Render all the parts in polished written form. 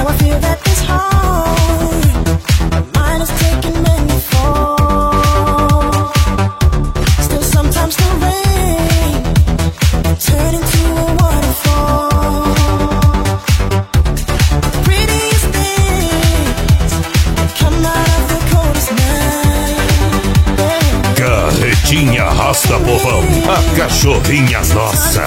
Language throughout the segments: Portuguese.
Now I feel that this heart, my mind is taking many falls. Still sometimes the rain can turn into a waterfall. The prettiest things that come out of the coldest night. Carretinha arrasta povão, a cachorrinha nossa.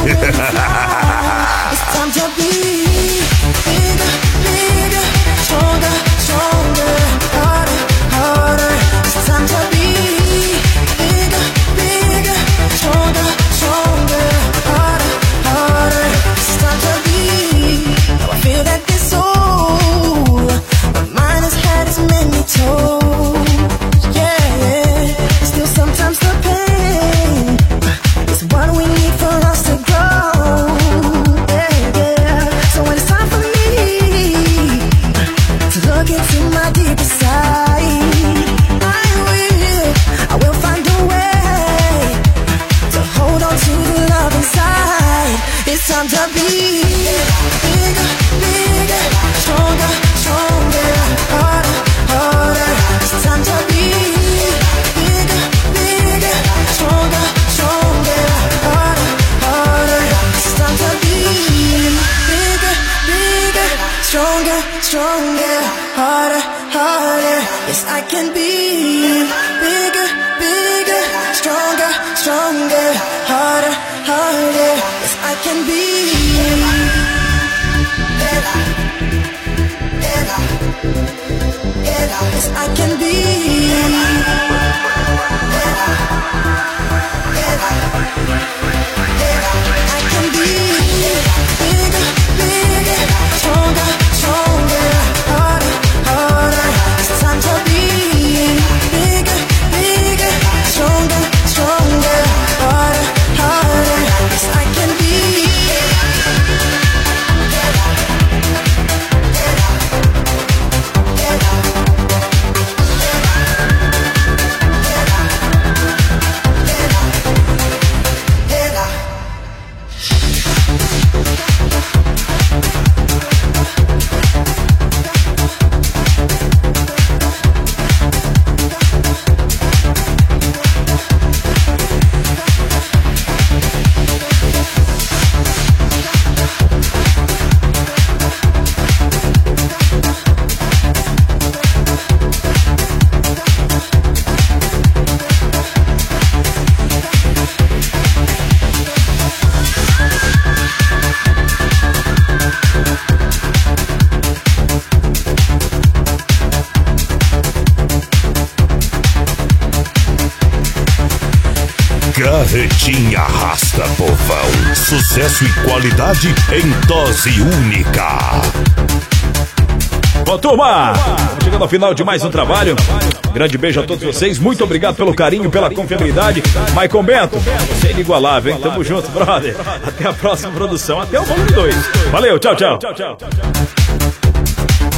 It's time to be bigger, bigger, stronger, stronger, harder, harder. It's time to be bigger, bigger, stronger, stronger, harder, harder. It's time to be. Now I feel that this soul, my mind has had its many toes. Yeah, still sometimes the pain is what we need for us to grow. So when it's time for me to look into my deepest side, I will find a way to hold on to the love inside. It's time to be bigger, bigger, stronger, stronger, harder, harder. It's time to be bigger, bigger, stronger, stronger, harder, harder. It's time to be bigger, bigger, stronger, stronger, harder, harder. Yes, I can be bigger, bigger, stronger, stronger, harder, harder. Yes, I can be. Yes, I can be. I can be bigger, bigger, stronger, stronger, harder, harder. It's time to be bigger, bigger, stronger, stronger, harder, harder. Yes, I can be. Carretinha arrasta povão, sucesso e qualidade em dose única. Bom, turma, chegando ao final de mais um trabalho. Grande beijo a todos vocês, muito obrigado pelo carinho, pela confiabilidade. Maicon Bento, você é inigualável, hein? Tamo junto, brother. Até a próxima produção, até o volume 2. Valeu, tchau, tchau.